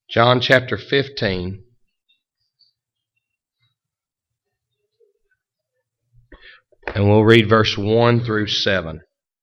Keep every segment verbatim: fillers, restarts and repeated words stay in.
John chapter fifteen. And we'll read verse one through seven.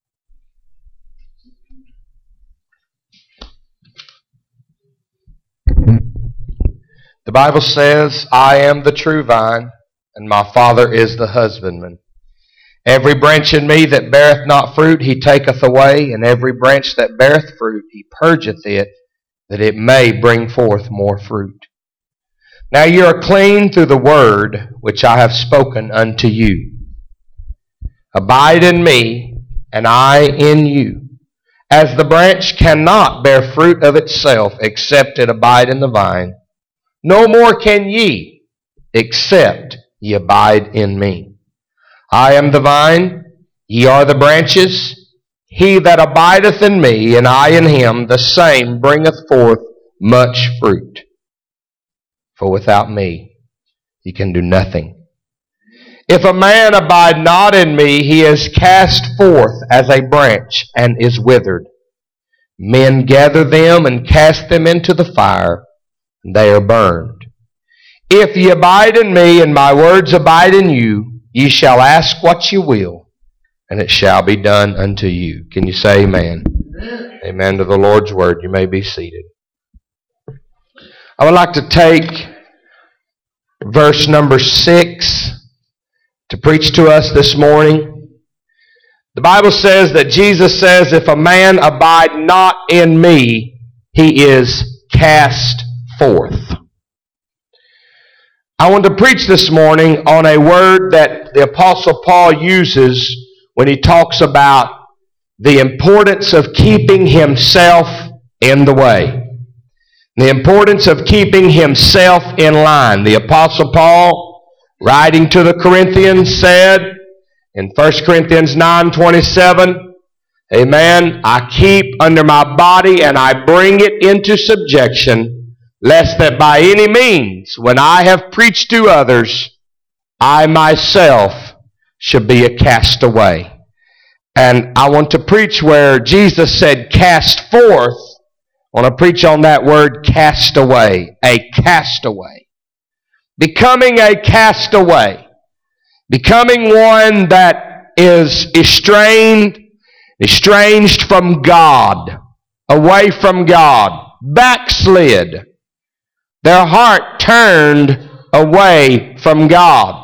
The Bible says, I am the true vine, and my Father is the husbandman. Every branch in me that beareth not fruit, he taketh away, and every branch that beareth fruit, he purgeth it, that it may bring forth more fruit. Now you are clean through the word which I have spoken unto you. Abide in me, and I in you. As the branch cannot bear fruit of itself, except it abide in the vine, no more can ye, except ye abide in me. I am the vine, ye are the branches. He that abideth in me, and I in him, the same bringeth forth much fruit. For without me ye can do nothing. If a man abide not in me, he is cast forth as a branch, and is withered. Men gather them, and cast them into the fire, and they are burned. If ye abide in me, and my words abide in you, ye shall ask what ye will, and it shall be done unto you. Can you say amen? Amen, amen to the Lord's word. You may be seated. I would like to take verse number six to preach to us this morning. The Bible says that Jesus says, if a man abide not in me, he is cast forth. I want to preach this morning on a word that the Apostle Paul uses when he talks about the importance of keeping himself in the way. The importance of keeping himself in line. The Apostle Paul, writing to the Corinthians, said in First Corinthians nine twenty-seven, amen, I keep under my body and I bring it into subjection, lest that by any means, when I have preached to others, I myself should be a castaway. And I want to preach where Jesus said cast forth. I want to preach on that word castaway, a castaway. Becoming a castaway. Becoming one that is estranged, estranged from God, away from God, backslid. Their heart turned away from God.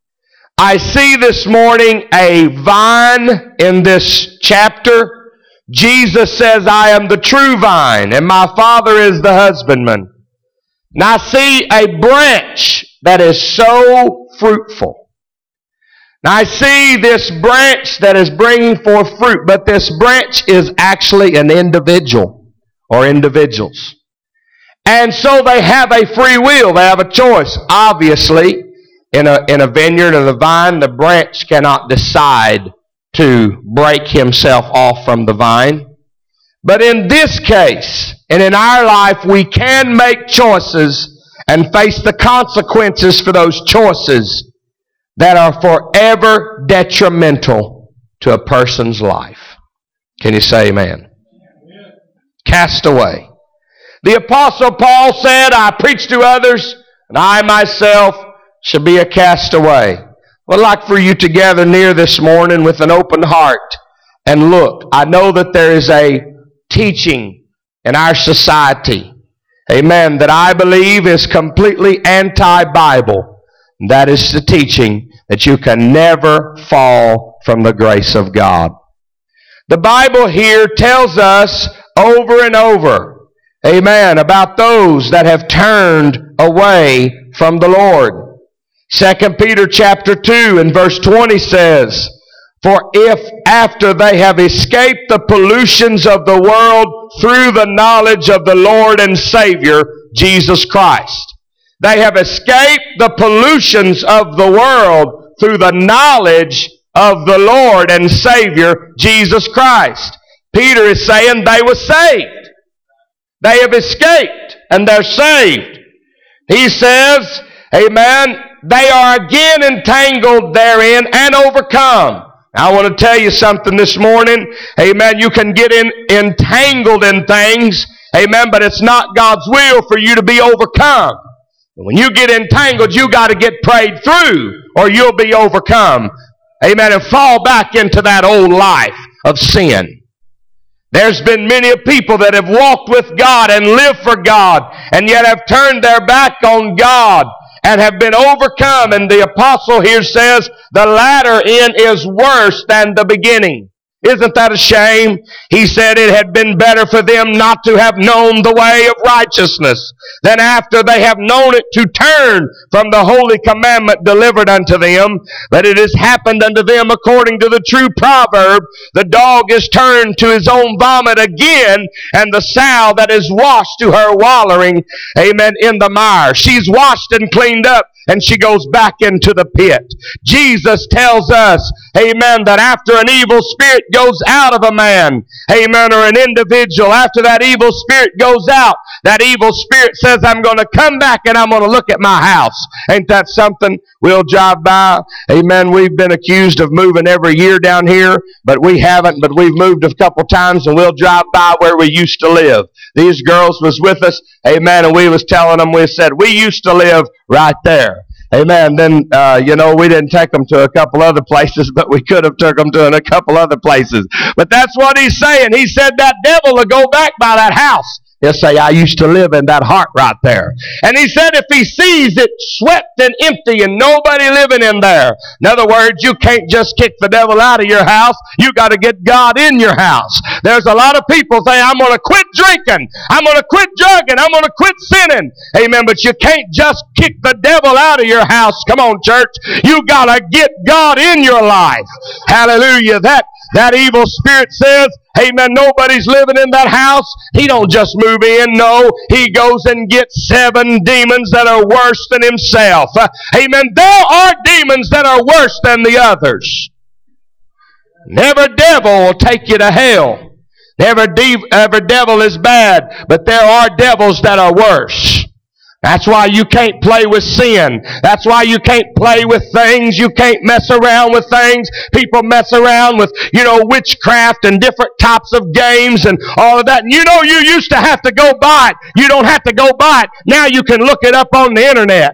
I see this morning a vine in this chapter. Jesus says, I am the true vine, and my Father is the husbandman. And I see a branch that is so fruitful. Now I see this branch that is bringing forth fruit, but this branch is actually an individual or individuals. And so they have a free will. They have a choice. Obviously, in a, in a vineyard or the vine, the branch cannot decide to break himself off from the vine. But in this case, and in our life, we can make choices and face the consequences for those choices that are forever detrimental to a person's life. Can you say amen? Amen. Cast away. The Apostle Paul said, I preach to others, and I myself shall be a castaway. I'd like for you to gather near this morning with an open heart and look. I know that there is a teaching in our society, amen, that I believe is completely anti-Bible. That is the teaching that you can never fall from the grace of God. The Bible here tells us over and over, amen, about those that have turned away from the Lord. Second Peter chapter two and verse twenty says, for if after they have escaped the pollutions of the world through the knowledge of the Lord and Savior, Jesus Christ. They have escaped the pollutions of the world through the knowledge of the Lord and Savior, Jesus Christ. Peter is saying they were saved. They have escaped and they're saved. He says, amen, they are again entangled therein and overcome. I want to tell you something this morning. Amen. You can get in, entangled in things Amen. But it's not God's will for you to be overcome. When you get entangled, you got to get prayed through or you'll be overcome. Amen. And fall back into that old life of sin. There's been many people that have walked with God and lived for God and yet have turned their back on God and have been overcome. And the apostle here says the latter end is worse than the beginning. Isn't that a shame? He said it had been better for them not to have known the way of righteousness than after they have known it to turn from the holy commandment delivered unto them. But it has happened unto them according to the true proverb, the dog is turned to his own vomit again, and the sow that is washed to her wallowing, amen, in the mire. She's washed and cleaned up, and she goes back into the pit. Jesus tells us, amen, that after an evil spirit goes out of a man, amen, or an individual, after that evil spirit goes out, that evil spirit says, I'm going to come back and I'm going to look at my house. Ain't that something? We'll drive by. Amen. We've been accused of moving every year down here, but we haven't, but we've moved a couple times, and we'll drive by where we used to live. These girls was with us, amen, and we was telling them, we said, we used to live right there. Amen. Then, uh, you know, we didn't take them to a couple other places, but we could have took them to a couple other places. But that's what he's saying. He said that devil will go back by that house. He'll say, I used to live in that heart right there. And he said if he sees it swept and empty and nobody living in there. In other words, you can't just kick the devil out of your house. You got to get God in your house. There's a lot of people saying, I'm going to quit drinking. I'm going to quit drugging. I'm going to quit sinning. Amen. But you can't just kick the devil out of your house. Come on, church. You got to get God in your life. Hallelujah. That That evil spirit says, amen, nobody's living in that house. He don't just move in. No, he goes and gets seven demons that are worse than himself. Uh, amen. There are demons that are worse than the others. Every devil will take you to hell. Every, de- every devil is bad, but there are devils that are worse. That's why you can't play with sin. That's why you can't play with things. You can't mess around with things. People mess around with, you know, witchcraft and different types of games and all of that. And you know, you used to have to go buy it. You don't have to go buy it. Now you can look it up on the internet.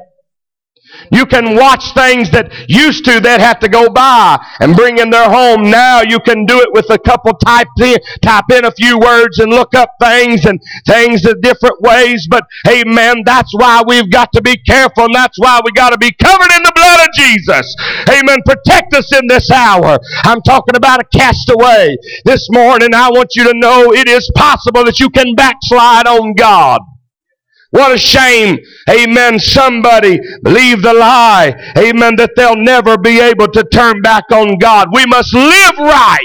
You can watch things that used to they'd have to go buy and bring in their home. Now you can do it with a couple type in, type in a few words and look up things and things in different ways. But amen, that's why we've got to be careful, and that's why we got to be covered in the blood of Jesus. Amen. Protect us in this hour. I'm talking about a castaway. This morning I want you to know it is possible that you can backslide on God. What a shame, amen, somebody believed the lie, amen, that they'll never be able to turn back on God. We must live right.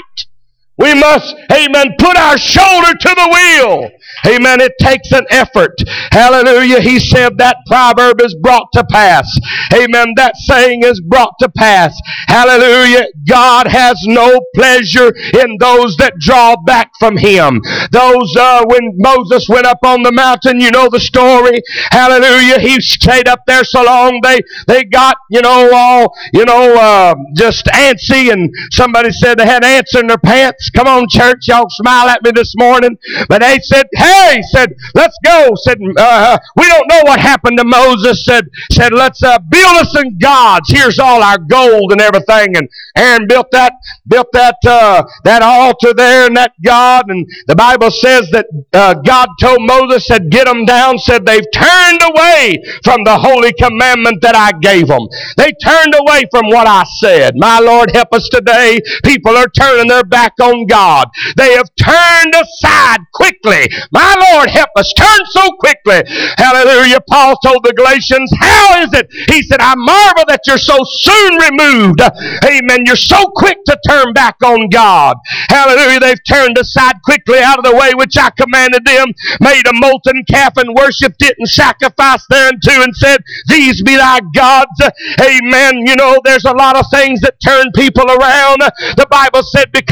We must, amen, put our shoulder to the wheel. Amen. It takes an effort. Hallelujah. He said that proverb is brought to pass. Amen. That saying is brought to pass. Hallelujah. God has no pleasure in those that draw back from Him. Those, uh, when Moses went up on the mountain, you know the story. Hallelujah. He stayed up there so long they, they got, you know, all, you know, uh, just antsy, and somebody said they had ants in their pants. Come on, church. Y'all smile at me this morning. But they said, hey, said, let's go. Said, uh, we don't know what happened to Moses. Said, said, let's uh, build us some gods. Here's all our gold and everything. And Aaron built that, built that, uh, that altar there and that God. And the Bible says that uh, God told Moses, said, get them down. Said, they've turned away from the holy commandment that I gave them. They turned away from what I said. My Lord, help us today. People are turning their back on God. They have turned aside quickly. My Lord, help us. Turn so quickly. Hallelujah. Paul told the Galatians, how is it? He said, I marvel that you're so soon removed. Amen. You're so quick to turn back on God. Hallelujah. They've turned aside quickly out of the way which I commanded them, made a molten calf and worshipped it and sacrificed thereunto and said, these be thy gods. Amen. You know, there's a lot of things that turn people around. The Bible said, because iniquity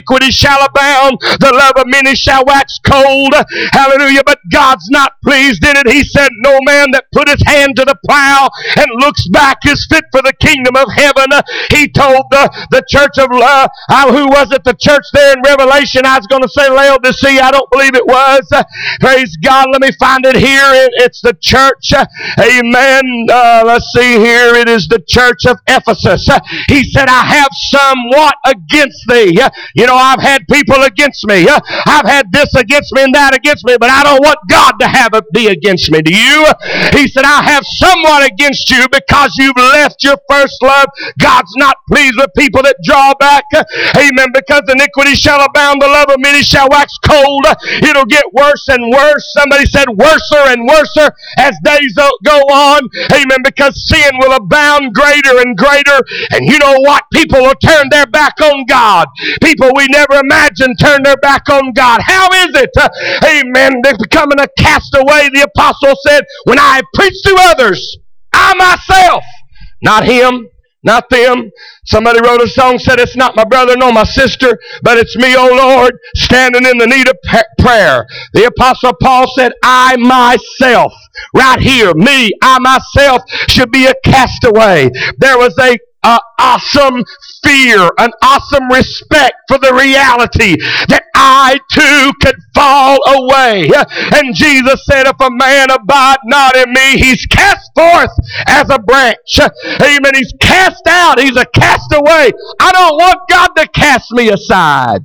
iniquity shall abound, the love of many shall wax cold. Hallelujah. But God's not pleased in it. He said, no man that put his hand to the plow and looks back is fit for the kingdom of heaven. He told the, the church of, uh, who was it, the church there in Revelation, I was going to say Laodicea, I don't believe it was. Uh, praise God, let me find it here. It, it's the church, uh, amen, uh, let's see here, it is the church of Ephesus. Uh, he said, I have somewhat against thee. Uh, you know, I've had people against me. Uh, I've had this against me and that against me, but I don't want God to have it be against me. Do you? He said, I have somewhat against you because you've left your first love. God's not pleased with people that draw back. Amen. Because iniquity shall abound, the love of many shall wax cold. It'll get worse and worse. Somebody said worser and worser as days go on. Amen. Because sin will abound greater and greater. And you know what? People will turn their back on God. People we never imagined turn their back on God. How is it? Uh, amen. They're becoming a castaway. The apostle said, when I preach to others, I myself, not him, not them. Somebody wrote a song, said, it's not my brother nor my sister, but it's me, O Lord, standing in the need of prayer. The apostle Paul said, I myself, right here, me, I myself should be a castaway. There was a Uh, awesome fear, an awesome respect for the reality that I too could fall away. And Jesus said, if a man abide not in me, he's cast forth as a branch. Amen. He's cast out. He's a castaway. I don't want God to cast me aside.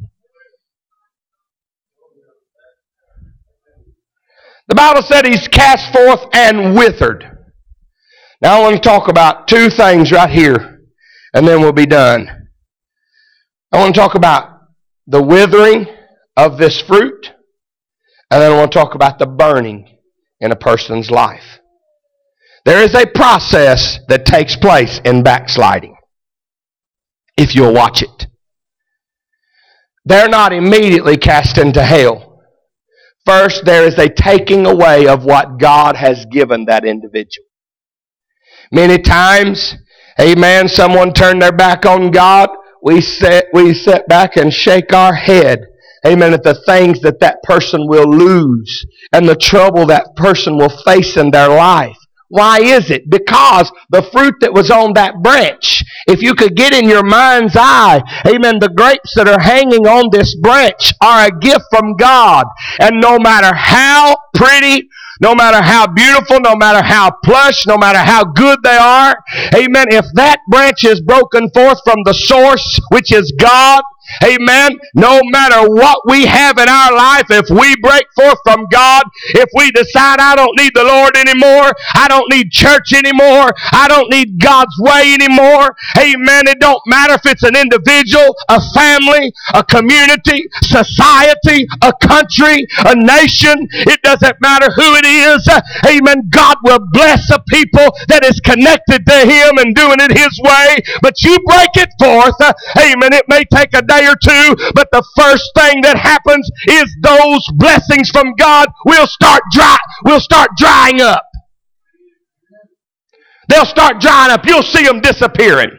The Bible said he's cast forth and withered. Now I want to talk about two things right here, and then we'll be done. I want to talk about the withering of this fruit, and then I want to talk about the burning in a person's life. There is a process that takes place in backsliding, if you'll watch it. They're not immediately cast into hell. First, there is a taking away of what God has given that individual. Many times, amen, someone turned their back on God. We sit, we sit back and shake our head, amen, at the things that that person will lose and the trouble that person will face in their life. Why is it? Because the fruit that was on that branch, if you could get in your mind's eye, amen, the grapes that are hanging on this branch are a gift from God. And no matter how pretty, no matter how beautiful, no matter how plush, no matter how good they are, amen, if that branch is broken forth from the source, which is God, amen, no matter what we have in our life, if we break forth from God, if we decide I don't need the Lord anymore, I don't need church anymore, I don't need God's way anymore, amen, it don't matter if it's an individual, a family, a community, society, a country, a nation, it doesn't matter who it is, amen, God will bless a people that is connected to Him and doing it His way, but you break it forth, amen, it may take a day or two, but the first thing that happens is those blessings from God will start dry, will start drying up. They'll start drying up. You'll see them disappearing.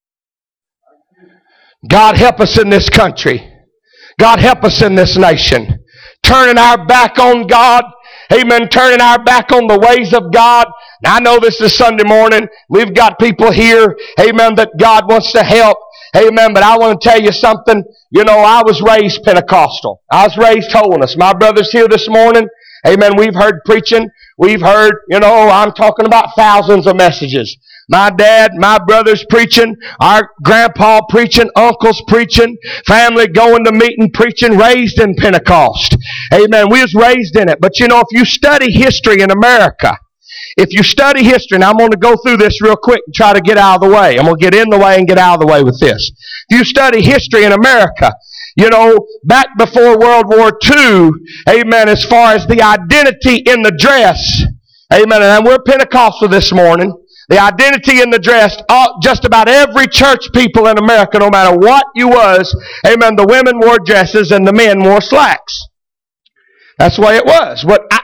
God help us in this country. God help us in this nation. Turning our back on God. Amen. Turning our back on the ways of God. Now I know this is Sunday morning. We've got people here, amen, that God wants to help. Amen. But I want to tell you something. You know, I was raised Pentecostal. I was raised holiness. My brother's here this morning. Amen. We've heard preaching. We've heard, you know, I'm talking about thousands of messages. My dad, my brother's preaching, our grandpa preaching, uncles preaching, family going to meeting preaching, raised in Pentecost. Amen. We was raised in it. But you know, if you study history in America, if you study history, and I'm going to go through this real quick and try to get out of the way. I'm going to get in the way and get out of the way with this. If you study history in America, you know, back before World War Two, amen, as far as the identity in the dress, amen, and we're Pentecostal this morning, the identity in the dress, all, just about every church people in America, no matter what you was, amen, the women wore dresses and the men wore slacks. That's the way it was. What I,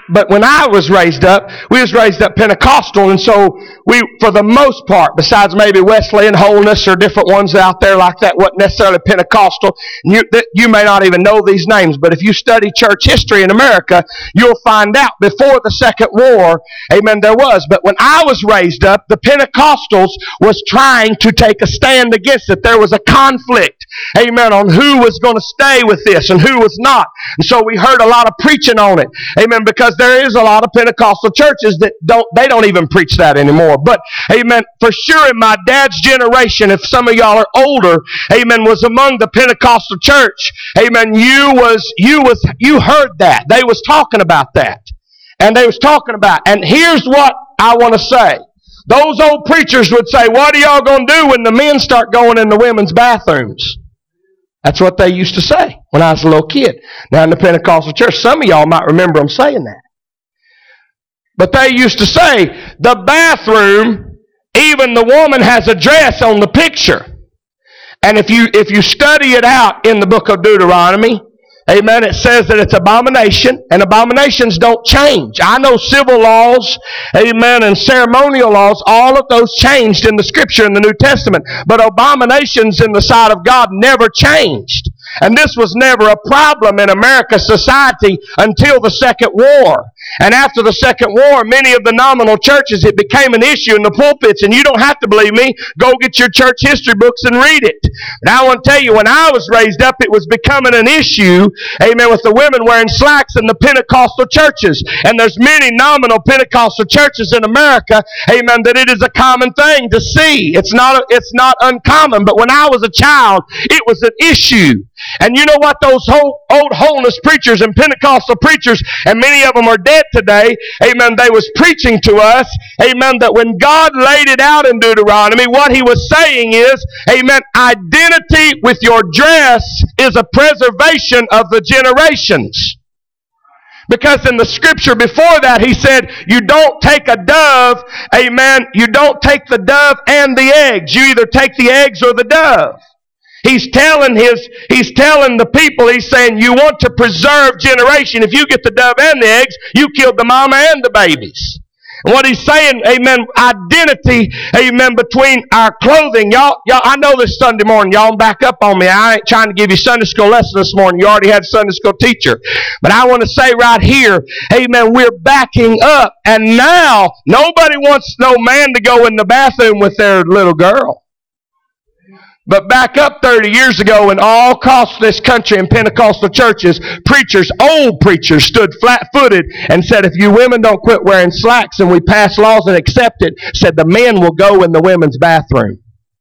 but when I was raised up, we was raised up Pentecostal, and so we, for the most part, besides maybe Wesleyan Wholeness or different ones out there like that, wasn't necessarily Pentecostal. You, you may not even know these names, but if you study church history in America, you'll find out before the Second War, amen, there was. But when I was raised up, the Pentecostals was trying to take a stand against it. There was a conflict, amen, on who was going to stay with this and who was not. And so we heard a lot of preaching on it, amen, because there is a lot of Pentecostal churches that don't, they don't even preach that anymore. But, amen, for sure in my dad's generation, if some of y'all are older, amen, was among the Pentecostal church, amen, you was, you was, you heard that. They was talking about that. And they was talking about, and here's what I want to say. Those old preachers would say, what are y'all going to do when the men start going in the women's bathrooms? That's what they used to say when I was a little kid. Now in the Pentecostal church, some of y'all might remember them saying that. But they used to say, the bathroom, even the woman has a dress on the picture. And if you, if you study it out in the book of Deuteronomy, amen, it says that it's abomination, and abominations don't change. I know civil laws, amen, and ceremonial laws, all of those changed in the Scripture in the New Testament. But abominations in the sight of God never changed. And this was never a problem in American society until the Second War. And after the Second War, many of the nominal churches, it became an issue in the pulpits. And you don't have to believe me. Go get your church history books and read it. And I want to tell you, when I was raised up, it was becoming an issue, amen, with the women wearing slacks in the Pentecostal churches. And there's many nominal Pentecostal churches in America, amen, that it is a common thing to see. It's not, it's not uncommon. But when I was a child, it was an issue. And you know what? Those whole, old holiness preachers and Pentecostal preachers, and many of them are dead today, amen, they was preaching to us, amen, that when God laid it out in Deuteronomy, what he was saying is, amen, identity with your dress is a preservation of the generations. Because in the scripture before that, he said, you don't take a dove, amen, you don't take the dove and the eggs. You either take the eggs or the dove. He's telling his, he's telling the people, he's saying, you want to preserve generation. If you get the dove and the eggs, you killed the mama and the babies. And what he's saying, amen, identity, amen, between our clothing. Y'all, y'all, I know this Sunday morning, y'all back up on me. I ain't trying to give you Sunday school lesson this morning. You already had a Sunday school teacher. But I want to say right here, amen, we're backing up. And now, nobody wants no man to go in the bathroom with their little girl. But back up thirty years ago, in all across this country in Pentecostal churches, preachers, old preachers, stood flat-footed and said, if you women don't quit wearing slacks and we pass laws and accept it, said the men will go in the women's bathroom.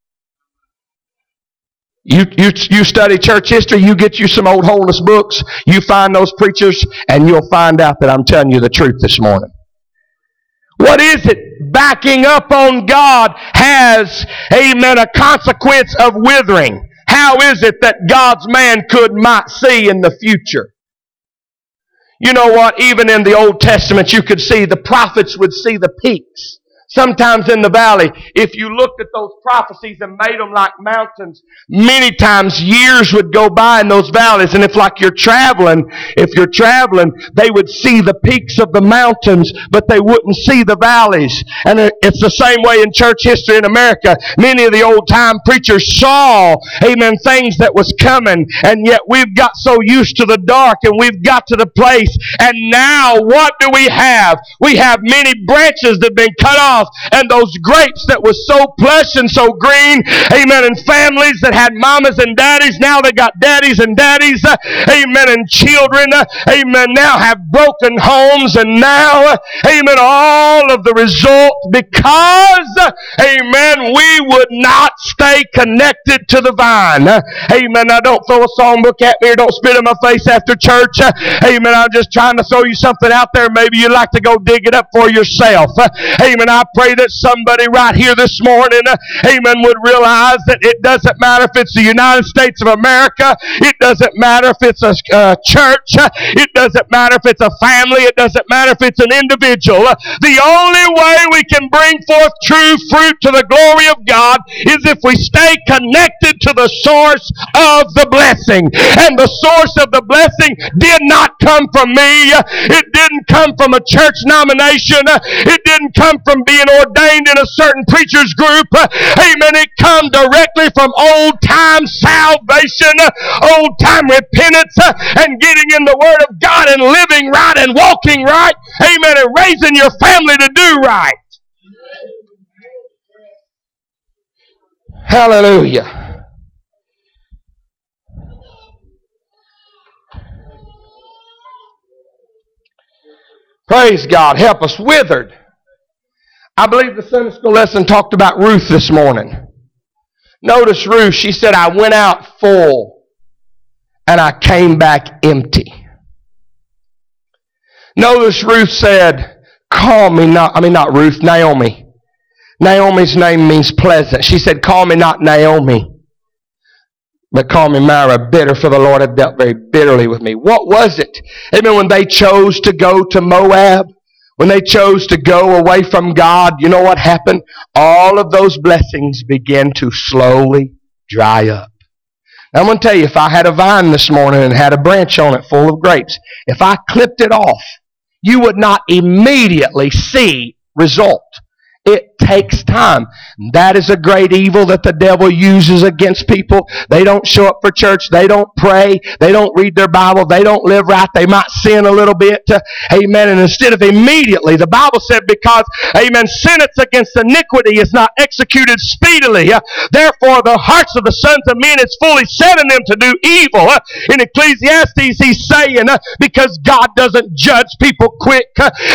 You, you, you study church history, you get you some old holiness books, you find those preachers, and you'll find out that I'm telling you the truth this morning. What is it? Backing up on God has, amen, a consequence of withering. How is it that God's man could might see in the future? You know what? Even in the Old Testament, you could see the prophets would see the peaks. Sometimes in the valley, if you looked at those prophecies and made them like mountains, many times years would go by in those valleys. And if like you're traveling, if you're traveling, they would see the peaks of the mountains, but they wouldn't see the valleys. And it's the same way in church history in America. Many of the old time preachers saw, amen, things that was coming. And yet we've got so used to the dark and we've got to the place. And now what do we have? We have many branches that have been cut off. And those grapes that was so plush and so green, amen, and families that had mamas and daddies, now they got daddies and daddies, uh, amen, and children, uh, amen, now have broken homes, and now, uh, amen, all of the result because, uh, amen, we would not stay connected to the vine. Uh, amen, now don't throw a songbook at me or don't spit in my face after church. Uh, amen, I'm just trying to throw you something out there. Maybe you'd like to go dig it up for yourself. Uh, amen, I pray that somebody right here this morning, amen, would realize that it doesn't matter if it's the United States of America. It doesn't matter if it's a uh, church. It doesn't matter if it's a family. It doesn't matter if it's an individual. The only way we can bring forth true fruit to the glory of God is if we stay connected to the source of the blessing. And the source of the blessing did not come from me. It didn't come from a church nomination. It didn't come from being ordained in a certain preacher's group. Amen. It come directly from old-time salvation, old-time repentance, and getting in the Word of God and living right and walking right. Amen. And raising your family to do right. Hallelujah. Praise God. Help us. Withered. I believe the Sunday school lesson talked about Ruth this morning. Notice Ruth, she said, I went out full and I came back empty. Notice Ruth said, call me not, I mean not Ruth, Naomi. Naomi's name means pleasant. She said, call me not Naomi, but call me Mara, bitter, for the Lord had dealt very bitterly with me. What was it? Amen. When they chose to go to Moab, when they chose to go away from God, you know what happened? All of those blessings began to slowly dry up. Now, I'm going to tell you, if I had a vine this morning and had a branch on it full of grapes, if I clipped it off, you would not immediately see result. It takes time. That is a great evil that the devil uses against people. They don't show up for church. They don't pray. They don't read their Bible. They don't live right. They might sin a little bit. Amen. And instead of immediately, the Bible said, because, amen, sentence against iniquity is not executed speedily. Therefore, the hearts of the sons of men is fully set in them to do evil. In Ecclesiastes, he's saying, because God doesn't judge people quick.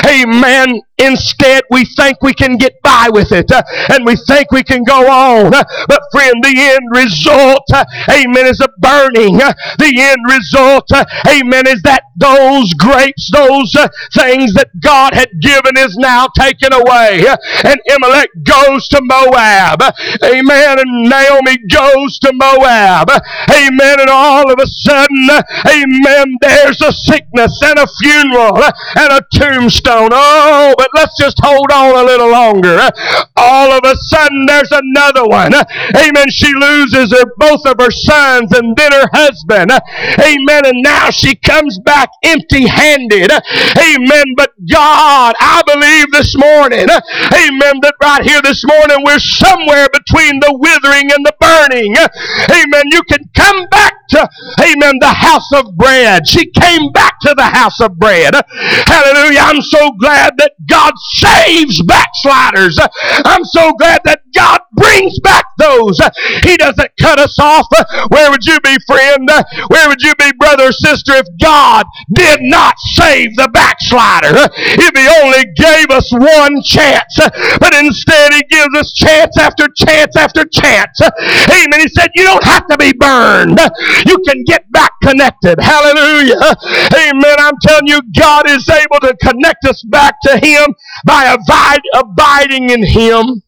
Amen. Instead, we think we can get by with it, uh, and we think we can go on. Uh, but friend, the end result, uh, amen, is a burning. Uh, the end result, uh, amen, is that those grapes, those uh, things that God had given is now taken away. Uh, and Elimelech goes to Moab. Uh, amen. And Naomi goes to Moab. Uh, amen. And all of a sudden, uh, amen, there's a sickness and a funeral uh, and a tombstone. Oh, but let's just hold on a little longer. All of a sudden, there's another one. Amen. She loses her, both of her sons and then her husband. Amen. And now she comes back empty-handed. Amen. But God, I believe this morning, amen, that right here this morning, we're somewhere between the withering and the burning. Amen. You can come back to, amen, the house of bread. She came back to the house of bread. Hallelujah. I'm so glad that God saves backsliders. I'm so glad that God brings back those. He doesn't cut us off. Where would you be, friend? Where would you be, brother or sister, if God did not save the backslider? If He only gave us one chance, but instead He gives us chance after chance after chance. Amen. He said, you don't have to be burned. You can get back connected. Hallelujah. Amen. I'm telling you, God is able to connect us back to Him by abide, abiding in Him.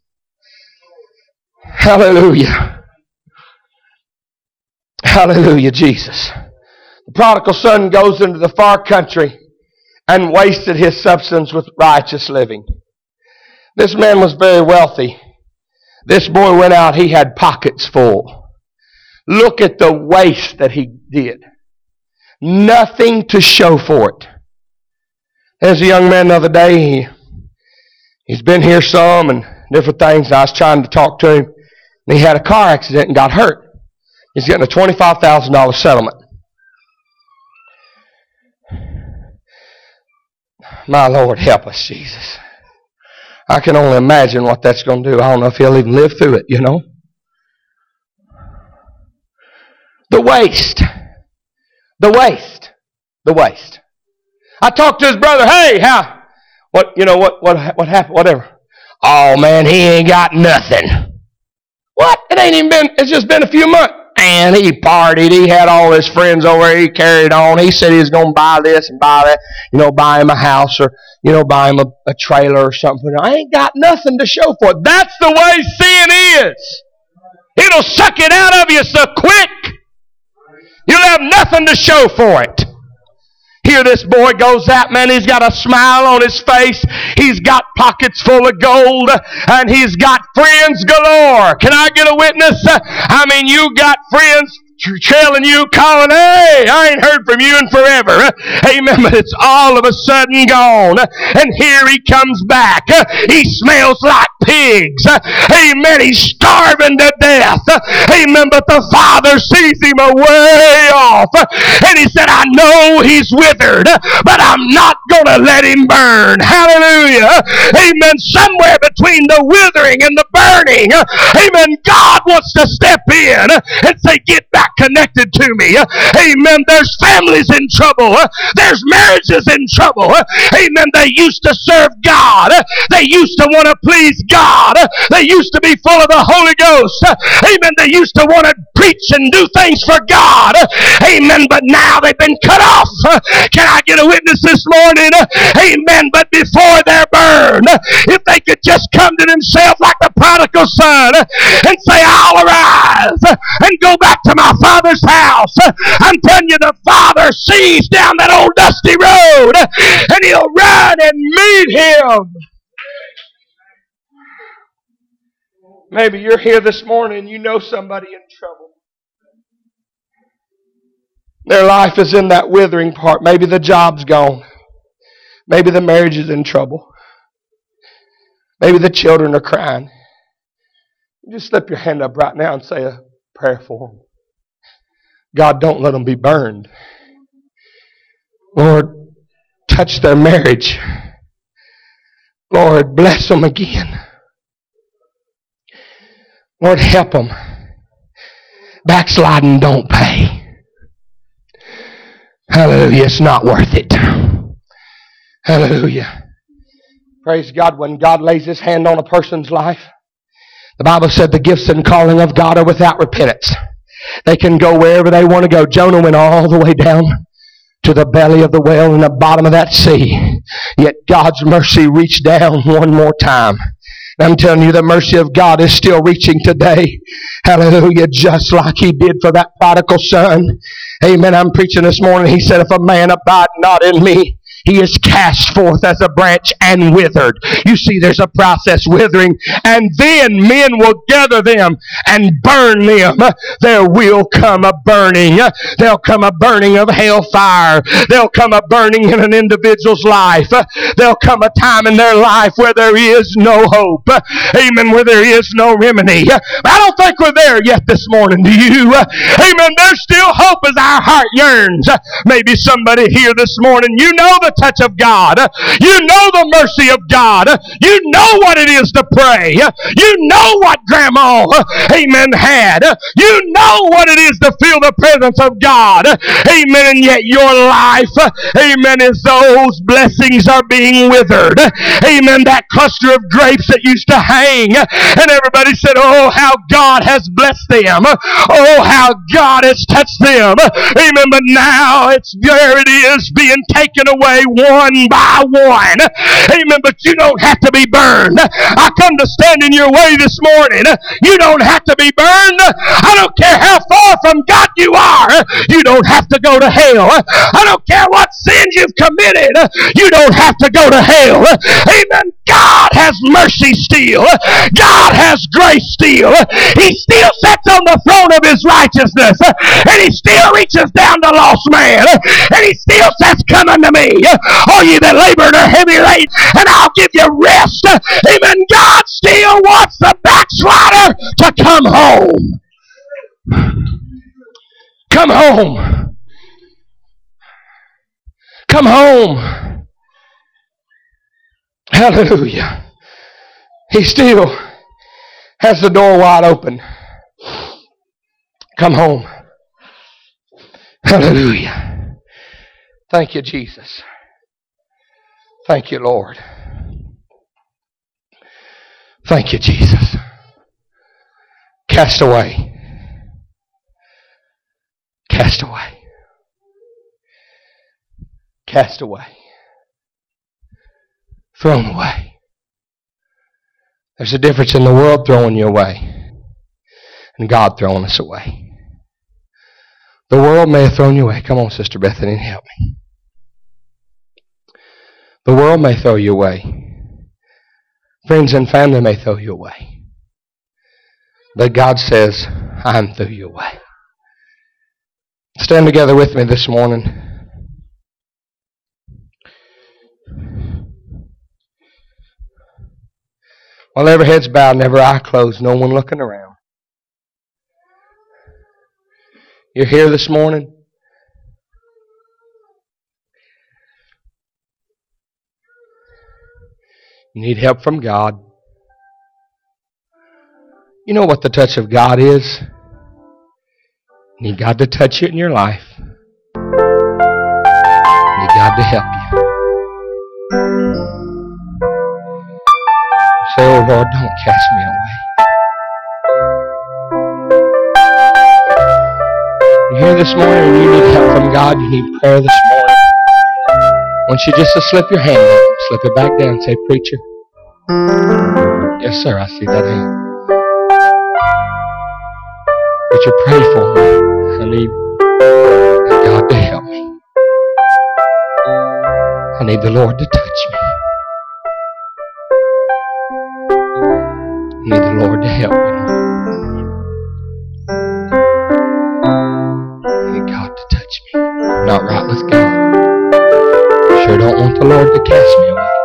Hallelujah. Hallelujah, Jesus. The prodigal son goes into the far country and wasted his substance with righteous living. This man was very wealthy. This boy went out, he had pockets full. Look at the waste that he did. Nothing to show for it. There's a young man the other day, he, he's been here some and different things. I was trying to talk to him, and he had a car accident and got hurt. He's getting a twenty-five thousand dollars settlement. My Lord, help us, Jesus. I can only imagine what that's going to do. I don't know if he'll even live through it, you know. The waste. The waste. The waste. I talked to his brother, hey, how, what, you know, what, what, what happened, whatever. Oh, man, he ain't got nothing. What? It ain't even been, it's just been a few months. man, he partied. He had all his friends over. He carried on. He said he was going to buy this and buy that. You know, buy him a house or, you know, buy him a, a trailer or something. I ain't got nothing to show for it. That's the way sin is. It'll suck it out of you so quick. You'll have nothing to show for it. Here this boy goes out, man, he's got a smile on his face. He's got pockets full of gold, and he's got friends galore. Can I get a witness? I mean, you got friends trailing you, calling, hey, I ain't heard from you in forever. Amen. But it's all of a sudden gone. And here he comes back. He smells like pigs. Amen. He's starving to death. Amen. But the father sees him away off. And he said, I know he's withered, but I'm not going to let him burn. Hallelujah. Amen. Somewhere between the withering and the burning, amen, God wants to step in and say, get back connected to me. Amen. There's families in trouble. There's marriages in trouble. Amen. They used to serve God. They used to want to please God. They used to be full of the Holy Ghost. Amen. They used to want to preach and do things for God. Amen. But now they've been cut off. Can I get a witness this morning? Amen. But before they're burned, if they could just come to themselves like the prodigal son and say, I'll arise and go back to my father's house. I'm telling you, the father sees down that old dusty road and he'll run and meet him. Maybe you're here this morning and you know somebody in trouble. Their life is in that withering part. Maybe the job's gone. Maybe the marriage is in trouble. Maybe the children are crying. Just slip your hand up right now and say a prayer for them. God, don't let them be burned. Lord, touch their marriage. Lord, bless them again. Lord, help them. Backsliding don't pay. Hallelujah. It's not worth it. Hallelujah. Praise God. When God lays His hand on a person's life, the Bible said the gifts and calling of God are without repentance. They can go wherever they want to go. Jonah went all the way down to the belly of the whale in the bottom of that sea. Yet God's mercy reached down one more time. And I'm telling you, the mercy of God is still reaching today. Hallelujah. Just like He did for that prodigal son. Amen. I'm preaching this morning. He said, if a man abide not in me, he is cast forth as a branch and withered. You see, there's a process, withering, and then men will gather them and burn them. There will come a burning. There'll come a burning of hellfire. There'll come a burning in an individual's life. There'll come a time in their life where there is no hope. Amen. Where there is no remedy. I don't think we're there yet this morning, do you? Amen. There's still hope as our heart yearns. Maybe somebody here this morning, you know the touch of God. You know the mercy of God. You know what it is to pray. You know what grandma, amen, had. You know what it is to feel the presence of God. Amen. And yet your life, amen, is those blessings are being withered. Amen. That cluster of grapes that used to hang and everybody said, oh, how God has blessed them. Oh, how God has touched them. Amen. But now it's there it is being taken away one by one. Amen. But you don't have to be burned. I come to stand in your way this morning. You don't have to be burned. I don't care how far from God you are. You don't have to go to hell. I don't care what sins you've committed. You don't have to go to hell. Amen. God has mercy still. God has grace still. He still sits on the throne of His righteousness. And He still reaches down to lost man. And He still says, come unto me, all ye that labor and are heavy laden, and I'll give you rest. Amen. God still wants the backslider to come home. Come home. Come home. Hallelujah. He still has the door wide open. Come home. Hallelujah. Thank you, Jesus. Thank you, Lord. Thank you, Jesus. Cast away. Cast away. Cast away. Thrown away. There's a difference in the world throwing you away and God throwing us away. The world may have thrown you away. Come on, Sister Bethany, and help me. The world may throw you away. Friends and family may throw you away. But God says, I'm threw you away. Stand together with me this morning. While every head's bowed and every eye closed, no one looking around. You're here this morning. You need help from God. You know what the touch of God is? You need God to touch you in your life. You need God to help you. You say, oh Lord, don't cast me away. You're here this morning and you need help from God. You need prayer this morning. I want you just to slip your hand up. Slip it back down and say, preacher. Yes, sir, I see that hand. Preacher, pray for me. I need God to help me. I need the Lord to touch me. I need the Lord to help me. I need God to touch me. I'm not right with God. I sure don't want the Lord to cast me away.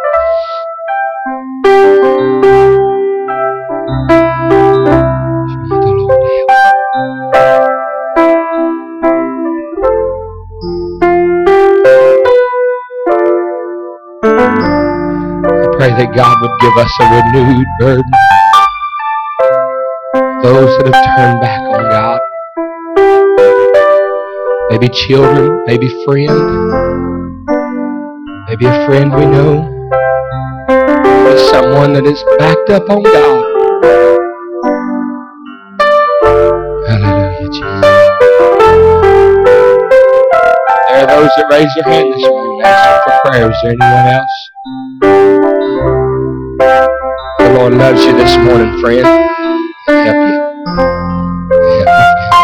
That God would give us a renewed burden. Those that have turned back on God. Maybe children, maybe friend. Maybe a friend we know. Maybe someone that is backed up on God. Hallelujah, Jesus. There are those that raise their hand this morning asking for prayer. Is there anyone else? The Lord loves you this morning, friend. He'll help you. He'll help you.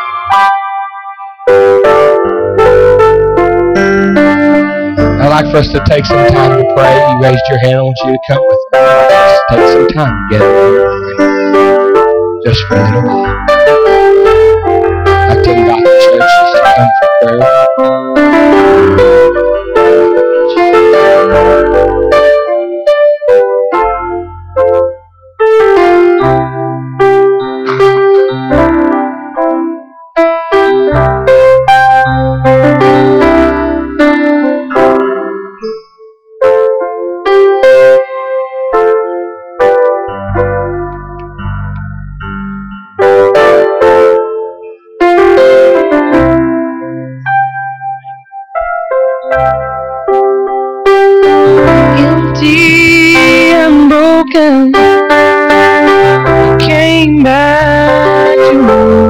I'd like for us to take some time to pray. You raised your hand. I want you to come with me. Let's take some time together and pray. Just for a little while. I'd like to invite the church to come for prayer. Came back to me.